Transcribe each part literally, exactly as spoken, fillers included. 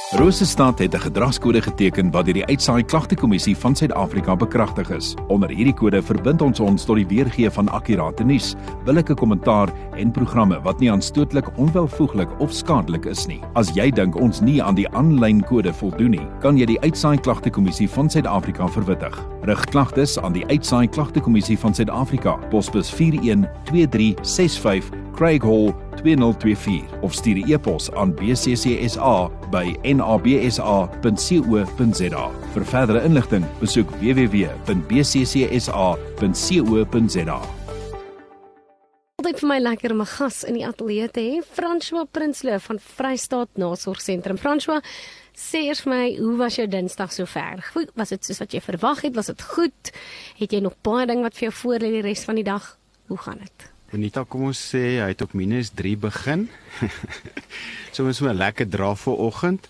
Rosestad het 'n gedragskode geteken wat deur die Uitsaai Klagtekommissie van Suid-Afrika bekragtig is. Onder hierdie kode verbind ons ons tot die weergee van akkurate nuus, billike kommentaar en programme wat nie aanstootlik, onwelvoeglik of skadelik is nie. As jy dink ons nie aan die aanlyn kode voldoen nie, kan jy die Uitsaai Klagtekommissie van Suid-Afrika verwittig. Rig klagtes aan die Uitsaai Klagtekommissie van Suid-Afrika, posbus vier een twee drie ses vyf, Craig Hall twee nul twee vier of stuur 'n e-pos aan b c c s a by n a b s a punt co punt z a. Vir verdere inligting, besoek w w w punt b c c s a punt co punt z a. Altyd vir my lekker om 'n gas in die ateljee te hê, François Prinsloo van Vrystaat Nasorgsentrum. François, sê eers vir my, hoe was jou Dinsdag sover? Goed, was dit soos wat jy verwag het? Was dit goed? Het jy nog baie ding wat vir jou voor lê die res van die dag? Hoe gaan dit? Bonita, kom ons sê, hy het op minus drie begin. So ons moet 'n lekker draf vir oggend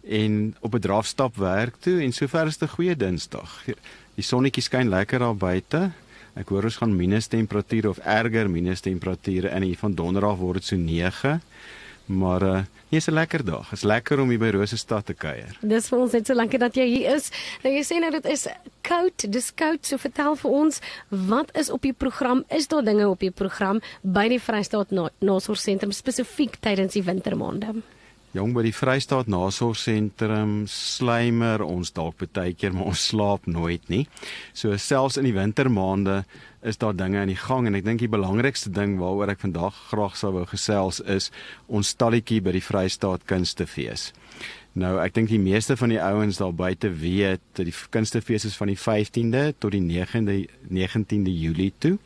en op 'n drafstap werk toe en sover is dit 'n goeie Dinsdag. Die sonnetjie skyn lekker daar buite. Ek hoor ons gaan minus temperature of erger minus temperature en hier van donderdag word dit so nege. Maar uh, nee, is 'n lekker dag. Is lekker om hier by Rosestad te kuier. Dis vir ons net so lekker dat jy hier is. Nou jy sê nou dit is koud, dis koud, so vertel vir ons, wat is op die program? Is daar dinge op die program by die Vrystaat Nasorgsentrum spesifiek tydens die wintermaande? Jong, by die Vrystaat Nasorgsentrum slymer ons dalk baie keer, maar ons slaap nooit nie. So selfs in die wintermaande is daar dinge in die gang en ek dink die belangrikste ding waaroor ek vandag graag sou wou gesels is ons stalletjie by die Vrystaat Kunstefees. Nou, ek dink die meeste van die ouens daar buite weet dat die Kunstefees is van die vyftiende tot die negentiende Julie toe.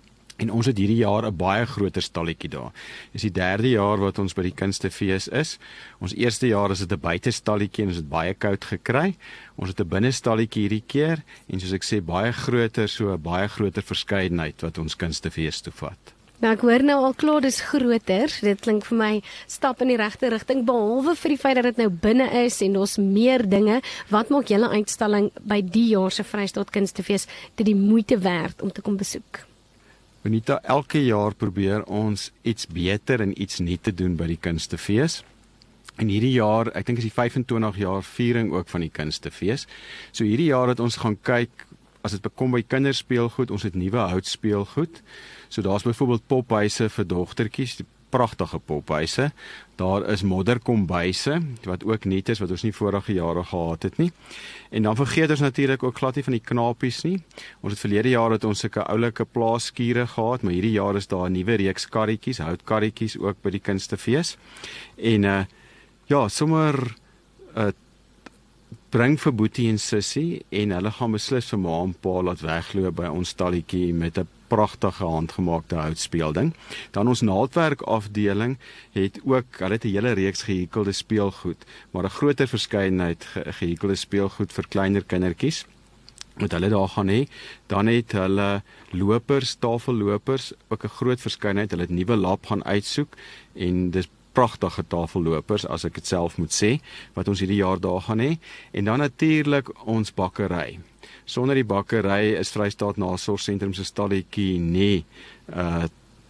En ons het hierdie jaar 'n baie groter stalletjie daar. Dis die derde jaar wat ons by die Kunstefees is. Ons eerste jaar is dit 'n buitestalletjie en ons het baie koud gekry. Ons het 'n binnestalletjie hierdie keer en soos ek sê, baie groter, so 'n baie groter verskeidenheid wat ons Kunstefees toe vat. Nou ek hoor nou al klaar dis groter. Dit klink vir my stap in die regte rigting, behalwe vir die feit dat dit nou binne is en ons meer dinge. Wat maak julle uitstalling by die jaar se Vrystaat Kunstefees dit die moeite werd om te kom besoek? Bonita, elke jaar probeer ons iets beter en iets nuut te doen by die Kunstefees. En hierdie jaar, ek dink is die vyf-en-twintig jaar viering ook van die Kunstefees. So hierdie jaar het ons gaan kyk, as dit bekom by kinderspeelgoed, ons het nuwe houtspeelgoed. So daar's byvoorbeeld pophuise vir dogtertjies, die pragtige pophuise. Daar is modderkombuise, wat ook nuut is, wat ons nie vorige jare gehad het nie. En dan vergeet ons natuurlik ook glad nie van die knapies nie. Ons het verlede jaar het ons sulke oulike plaaskiere gehad, maar hierdie jaar is daar 'n nuwe reeks karretjies, houtkarretjies ook by die Kunstefees. En uh, ja, sommer uh, bring vir Boetie en Sissie en hulle gaan beslis vir ma en pa laat wegloop by ons stalletjie met 'n pragtige handgemaakte houtspeelding. Dan ons naaldwerkafdeling het ook, hulle het 'n hele reeks gehekelde speelgoed, maar 'n groter verskeidenheid ge gehekelde speelgoed vir kleiner kindertjies wat hulle daar gaan hê. Dan het hulle lopers, tafellopers, ook 'n groot verskeidenheid. Hulle het nuwe lab gaan uitsoek en dis pragtige tafellopers, as ek dit self moet sê, wat ons hierdie jaar daar gaan hê. En dan natuurlik ons bakkery. Sonder die bakkery is Vrystaat Nasorgsentrum se stalletjie nie 'n uh,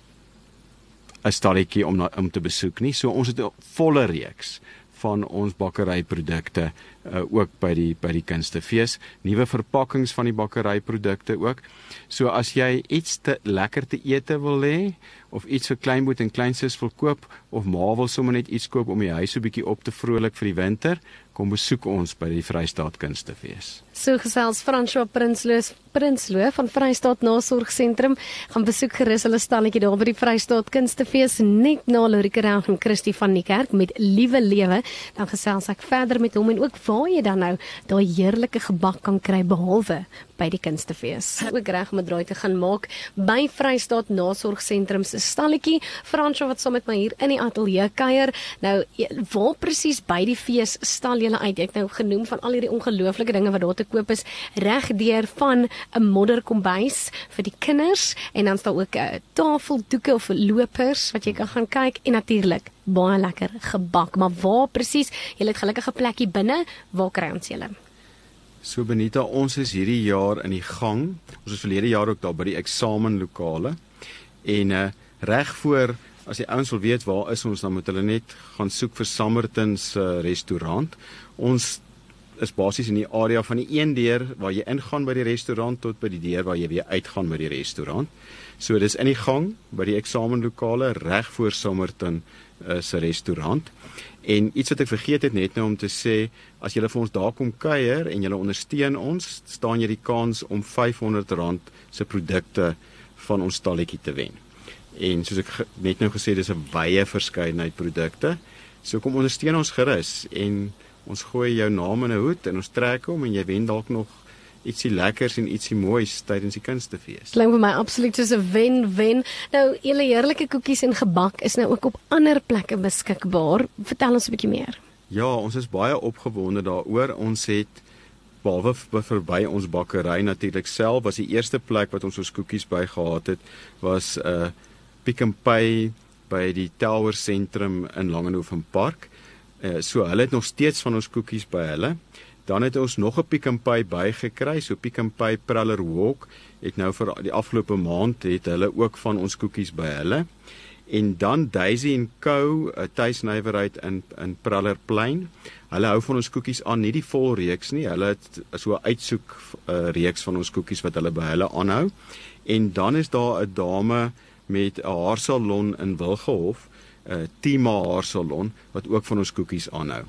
'n stalletjie om, na, om te besoek nie. So ons het 'n volle reeks van ons bakkeryprodukte uh, ook by die by die Kunstefees, nuwe verpakkings van die bakkeryprodukte ook. So as jy iets te lekker te ete wil hê of iets vir kleinboet en kleinsus wil koop of ma wil sommer net iets koop om die huis so 'n bietjie op te vrolik vir die winter, kom besoek ons by die Vrystaat Kunstefees. So gesels François Prinsloo Prinsloo van Vrystaat Nasorgsentrum, gaan besoek gerus hulle stalletjie daar by die Vrystaat Kunstefees net na Lorika Reg en Christie van die kerk met Liewe Lewe. Dan gesels ek verder met hom en ook waar jy dan nou daai heerlike gebak kan kry behalwe by die Kunstefees. Ook reg om 'n draai te gaan maak by Vrystaat Nasorgsentrum se stalletjie. François wat saam met my hier in die ateljee kuier. Nou waar presies by die fees stal julle uit? Ek nou genoem van al hierdie ongelooflike dinge wat daar te koop is, reg deur van 'n modderkombuis vir die kinders en dan is daar ook 'n tafeldoeke of lopers wat jy kan gaan kyk en natuurlik baie lekker gebak. Maar waar presies? Julle het gelukkig 'n plekkie binne. Waar kry ons julle? So Benita, ons is hierdie jaar in die gang. Ons is verlede jaar ook daar by die eksamenlokale. En uh, reg voor as die ouens wil weet waar is ons, dan moet hulle net gaan soek vir Summertons uh, restaurant. Ons is basies in die area van die een deur waar jy ingaan by die restaurant tot by die deur waar jy weer uitgaan by die restaurant. So dis in die gang by die eksamenlokale reg voor Summerton uh, se restaurant. En iets wat ek vergeet het net nou om te sê, as julle vir ons daar kom kuier en julle ondersteun ons, staan jy die kans om vyfhonderd rand se produkte van ons stalletjie te wen. En soos ek net nou gesê, dis 'n wye verskeidenheid produkte. So kom ondersteun ons gerus en ons gooi jou naam in 'n hoed en ons trek hom en jy wen dalk nog ietsie lekkers en ietsie moois tydens die kunstefees. Klink vir my absoluut soos 'n wen-wen. Nou, julle heerlike koekies en gebak is nou ook op ander plekke beskikbaar. Vertel ons 'n bietjie meer. Ja, ons is baie opgewonde daaroor. Ons het behalwe verby ons bakkery natuurlik self, was die eerste plek wat ons ons koekies by gehad het, was 'n uh, Pick n Pay by die Tower Sentrum in Langehoven Park. Uh, so hulle het nog steeds van ons koekies by hulle. Dan het ons nog 'n Pick n Pay bygekry, so Pick n Pay Praller Walk het nou vir die afgelope maand het hulle ook van ons koekies by hulle. En dan Daisy en Co, 'n tuisnywerheid in in Prallerplein. Hulle hou van ons koekies aan, nie die vol reeks nie. Hulle het so 'n uitsoek uh, reeks van ons koekies wat hulle by hulle aanhou. En dan is daar 'n dame met 'n haarsalon in Wilgehof, 'n uh, Tima haarsalon wat ook van ons koekies aanhou.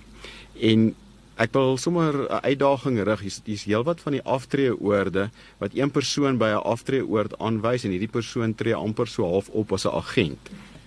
En ek wil sommer 'n uitdaging rig. Hier's hier's heelwat van die aftreeoorde wat een persoon by 'n aftreeoord aanwys en hierdie persoon tree amper so half op as 'n agent.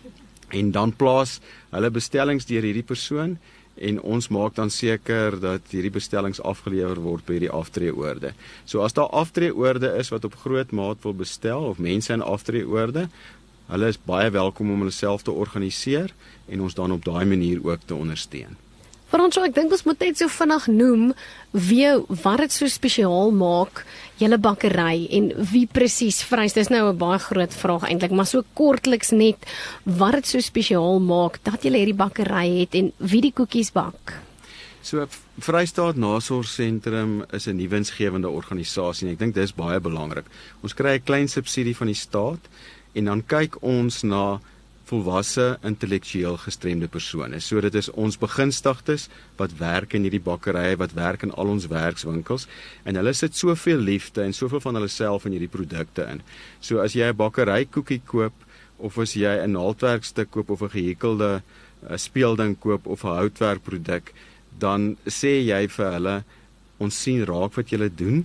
En dan plaas hulle bestellings deur hierdie persoon en ons maak dan seker dat hierdie bestellings afgelewer word by hierdie aftreeoorde. So as daar aftreeoorde is wat op groot maat wil bestel of mense in aftreeoorde, hulle is baie welkom om hulle self te organiseer en ons dan op daai manier ook te ondersteun. Fransjo, ek dink ons moet net so vinnig noem wie wat dit so spesiaal maak, julle bakkery en wie presies vrys. Dis nou 'n baie groot vraag eintlik, maar so kortliks net wat dit so spesiaal maak dat julle hierdie bakkery het en wie die koekies bak. So Vrystaat Nasorgsentrum is 'n nuwensgewende organisasie en ek dink dis baie belangrik. Ons kry 'n klein subsidie van die staat en dan kyk ons na volwasse intellektueel gestremde persone. So dit is ons begunstigdes wat werk in hierdie bakkerye, wat werk in al ons werkswinkels en hulle sit soveel liefde en soveel van hulle self in hierdie produkte in. So as jy 'n bakkery koekie koop of as jy 'n naaldwerkstuk koop of 'n gehekelde uh, speelding koop of 'n houtwerkproduk, dan sê jy vir hulle, ons sien raak wat julle doen.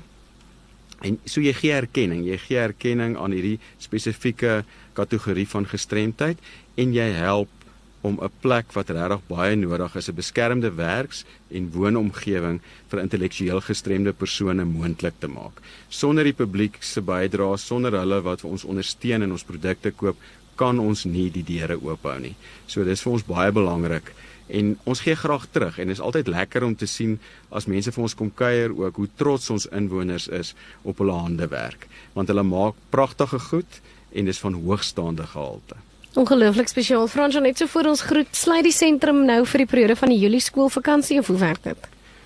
En so jy gee erkenning, jy gee erkenning aan hierdie spesifieke kategorie van gestremdheid en jy help om 'n plek wat regtig baie nodig is, 'n beskermde werks- en woonomgewing vir intellektueel gestremde persone moontlik te maak. Sonder die publiek se bydrae, sonder hulle wat vir ons ondersteun en ons produkte koop, kan ons nie die deure oophou nie. So dis vir ons baie belangrik. En ons gee graag terug en is altyd lekker om te sien as mense vir ons kom kuier ook hoe trots ons inwoners is op hulle handewerk, want hulle maak pragtige goed en dis van hoogstaande gehalte. Ongelooflik spesiaal. Fransjo, net so voor ons groet, sluit die sentrum nou vir die periode van die Julie skoolvakansie of hoe werk dit?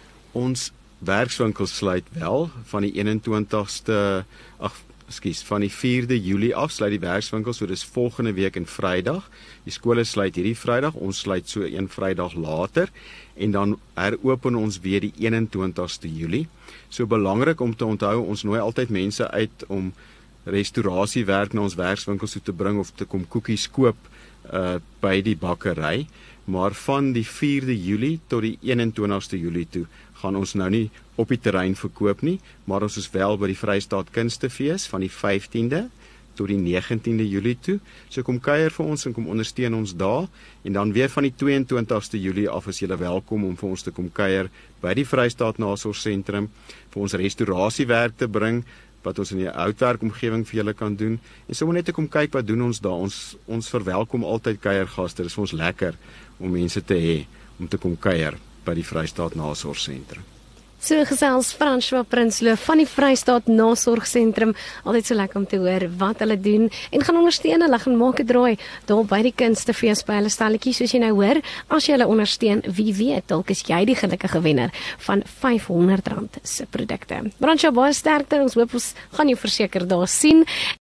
Ons werkswinkel sluit wel van die eenentwintigste ag Ekskuus, van die vierde Julie af sluit die werkswinkel, so dis volgende week en Vrydag. Die skole sluit hierdie Vrydag, ons sluit so een Vrydag later en dan heropen ons weer die eenentwintigste Julie. So belangrik om te onthou, ons nooi altyd mense uit om restaurasiewerk na ons werkswinkels toe te bring of te kom koekies koop uh, by die bakkery, maar van die vierde Julie tot die eenentwintigste Julie toe gaan ons nou nie op die terrein verkoop nie, maar ons is wel by die Vrystaat Kunstefees van die vyftiende tot die negentiende Julie toe. So kom kuier vir ons en kom ondersteun ons daar en dan weer van die tweeëntwintigste Julie af is julle welkom om vir ons te kom kuier by die Vrystaat Nasorgsentrum vir ons restaurasiewerk te bring wat ons in die houtwerkomgewing vir julle kan doen en sommer net te kom kyk wat doen ons daar. Ons ons verwelkom altyd kuiergaste. Dit is vir ons lekker om mense te hê om te kom kuier by die Vrystaat Nasorgsentrum. So gesels Fransjo Prinsloo van die Vrystaat Nasorgsentrum. Altyd so lekker om te hoor wat hulle doen en gaan ondersteun hulle, gaan maak 'n draai daar by die Kunstefees by hulle stalletjie soos jy nou hoor. As jy hulle ondersteun, wie weet, dalk is jy die gelukkige wenner van vyfhonderd rand se produkte. Fransjo, baie sterkte. Ons hoop ons gaan jou verseker daar sien.